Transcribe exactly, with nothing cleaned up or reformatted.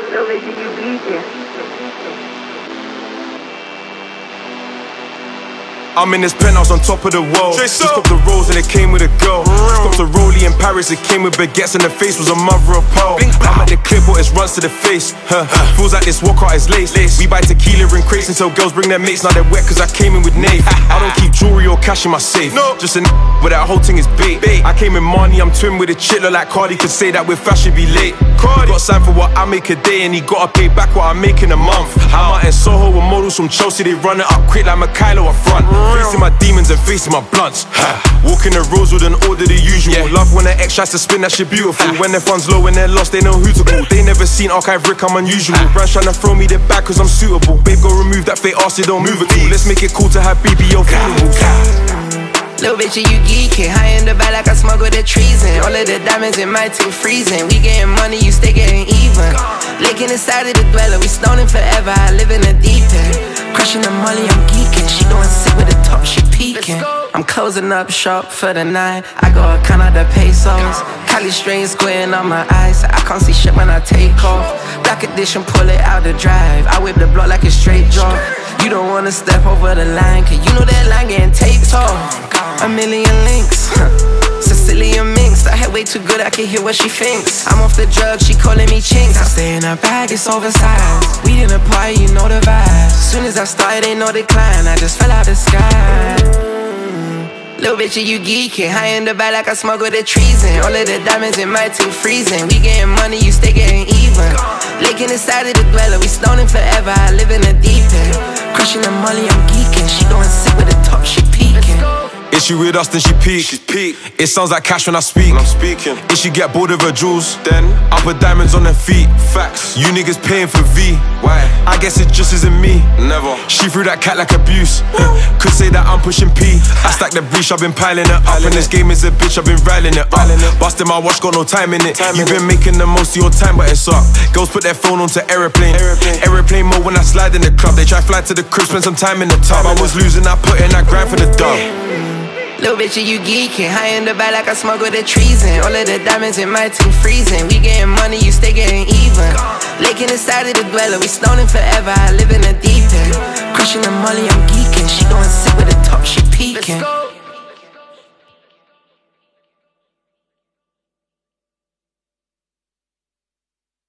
Little bitch, you geeking. I'm in this penthouse on top of the world. Just got the rolls and it came with a girl. Got the rollie in Paris, it came with baguettes and the face was a mother of pearl. I'm at the clip, but it's runs to the face. Huh. Feels like this walkout is lace. We buy tequila in crates until girls bring their mates. Now they're wet cause I came in with Nate. I don't keep jewelry or cash in my safe. No. Just a n but that whole thing is bait. I came in money, I'm twin with a chick. Look like Cardi could say that with fashion be late. Cardi got signed for what I make a day and he gotta pay back what I make in a month. I'm out in Soho with models from Chelsea, they run it up quick like Mikhailo up front. Facing my demons and facing my blunts. Walking the roads with an order the usual. Yeah. Love when an ex tries to spin that shit beautiful. When their funds low and they're lost, they know who to call. They never seen Archive Rick, I'm unusual. Brands trying to throw me the back cause I'm suitable. Babe, go remove that fake ass, you don't move it all. Let's make it cool to have B B O funerals. Little bitch, you geeking. High in the bag like I smuggle the treason. All of the diamonds in my team freezing. We getting money, you stay getting even. Licking inside of the dweller, we stoning forever. I live in the deep end. Crushing the molly, I'm geeking. She doing sick with the top, she peeking. I'm closing up shop for the night. I go a Canada pesos. Cali strain squinting on my eyes. I can't see shit when I take off. Black edition, pull it out the drive. I whip the block like a straight drop. You don't wanna step over the line, cause you know that line getting taped off. A million links, Sicilian minx. That head way too good, I can hear what she thinks. I'm off the drugs, she calling me chinks. I stay in her bag, it's oversized. We in a party, you know the vibe. Soon as I started, ain't no decline. I just fell out the sky. Little bitch, you geeking. High in the bag like I smuggle the treason. All of the diamonds in my team freezing. We getting money, you stay getting even. Licking inside of the dweller, we stoning forever. I live in the deep end. Crushing the molly, I'm geeking. She doing sick with the top, she peeking. If she with us, then she peak. She's peak. It sounds like cash when I speak. When I'm speaking. If she get bored of her jewels, then I put diamonds on her feet. Facts. You niggas paying for V. Why? I guess it just isn't me. Never. She threw that cat like abuse. Could say that I'm pushing P. I stack the breach, I've been piling it up. And this game is a bitch, I've been riling it up. Busting my watch, got no time in it. You've been making the most of your time, but it's up. Girls put their phone onto aeroplane. Aeroplane, aeroplane mode when I slide in the club. They try fly to the crib, spend some time in the tub. I was losing, I put in that grind for the dub. Little bitch, you geeking. High in the bag like I smuggle the treason. All of the diamonds in my team freezing. We getting money, you stay getting even. Licking inside of the dweller, we stoning forever. I live in the deep end. Crushing the molly, I'm geeking.